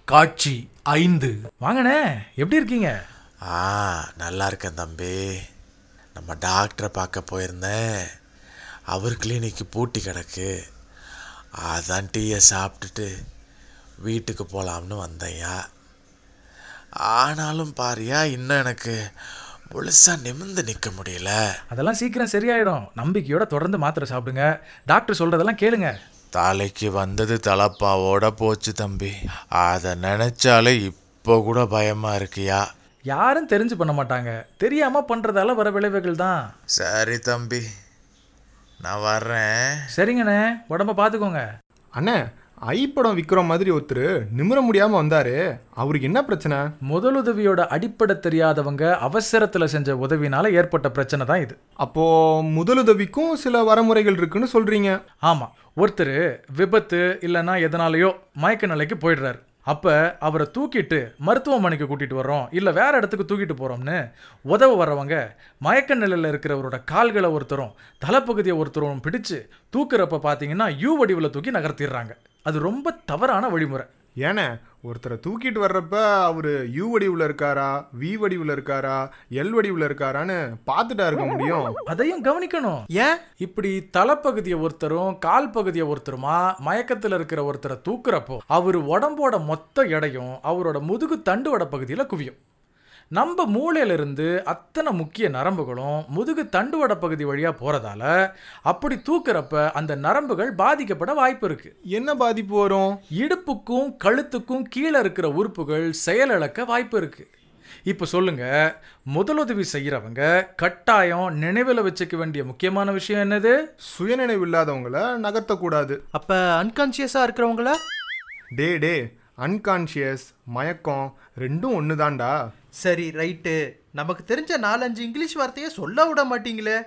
காட்சி 5. வாங்கண்ணே, எப்படி இருக்கீங்க? நல்லா இருக்கேன் தம்பி. நம்ம டாக்டரை பார்க்க போயிருந்தேன். அவர் கிளினிக்கு பூட்டி கிடக்கு. அதான் டீயை சாப்பிட்டுட்டு வீட்டுக்கு போகலாம்னு வந்தையா. ஆனாலும் பாரியா, இன்னும் எனக்கு முழுசாக நிமிர்ந்து நிற்க முடியல. அதெல்லாம் சீக்கிரம் சரியாயிடும். நம்பிக்கையோட தொடர்ந்து மாத்திரை சாப்பிடுங்க. டாக்டர் சொல்றதெல்லாம் கேளுங்க. தலைக்கு வந்தது தலப்பாவோட போச்சு தம்பி. அதை நினைச்சாலே இப்போ கூட பயமா இருக்கியா. யாரும் தெரிஞ்சு பண்ண மாட்டாங்க, தெரியாம பண்றதால வர விளைவுகள் தான். சரி தம்பி, நான் வர்றேன். சரிங்கண்ணே, உடம்ப பார்த்துக்கோங்க. அண்ணே, ஐப்படம் விற்கிற மாதிரி ஒருத்தர் நிமிர முடியாம வந்தாரு. அவருக்கு என்ன பிரச்சனை? முதலுதவியோட அடிப்படை தெரியாதவங்க அவசரத்துல செஞ்ச உதவினால ஏற்பட்ட பிரச்சனை தான் இது. அப்போ முதலுதவிக்கும் சில வரமுறைகள் இருக்குன்னு சொல்றீங்க? ஆமா, ஒருத்தர் விபத்து இல்லைன்னா எதனாலேயோ மயக்க நிலைக்கு போயிடுறாரு. அப்ப அவரை தூக்கிட்டு மருத்துவமனைக்கு கூட்டிட்டு வர்றோம், இல்ல வேற இடத்துக்கு தூக்கிட்டு போறோம்னு உதவ வர்றவங்க மயக்க நிலையில இருக்கிறவரோட கால்களை ஒருத்தரும் தலைப்பகுதியை ஒருத்தரும் பிடிச்சு தூக்குறப்ப பாத்தீங்கன்னா யூ வடிவில் தூக்கி நகர்த்திடுறாங்க. அது ரொம்ப தவறான வழிமுறை. ஏன்னா ஒருத்தரை தூக்கிட்டு வர்றப்ப அவரு யூ வடிவில் இருக்காரா, வி வடிவில் இருக்காரா, எல் வடிவில் இருக்காரான்னு பார்த்துட்டா இருக்க முடியும். அதையும் கவனிக்கணும். ஏன் இப்படி தலைப்பகுதியை ஒருத்தரும் கால் பகுதியை ஒருத்தருமா மயக்கத்தில் இருக்கிற ஒருத்தரை தூக்குறப்போ அவரு உடம்போட மொத்த எடையும் அவரோட முதுகு தண்டுவட பகுதியில் குவியும். நம்ம மூளையிலிருந்து அத்தனை முக்கிய நரம்புகளும் முதுகு தண்டுவட பகுதி வழியா போறதால அப்படி தூக்குறப்ப அந்த நரம்புகள் பாதிக்கப்பட வாய்ப்பு இருக்கு. என்ன பாதிப்பு வரும்? இடுப்புக்கும் கழுத்துக்கும் கீழே இருக்கிற உறுப்புகள் செயலிழக்க வாய்ப்பு இருக்கு. இப்ப சொல்லுங்க, முதலுதவி செய்யறவங்க கட்டாயம் நினைவில் வச்சுக்க வேண்டிய முக்கியமான விஷயம் என்னது? சுயநினைவு இல்லாதவங்கள நகர்த்தக்கூடாது. அப்ப அன்கான்சியஸா இருக்கிறவங்கள? டே அன்கான்ஷியஸ் மயக்கம் ரெண்டும் ஒன்று தான்டா. சரி, ரைட்டு. நமக்கு தெரிஞ்ச 4-5 இங்கிலீஷ் வார்த்தையை சொல்ல விட மாட்டீங்களே.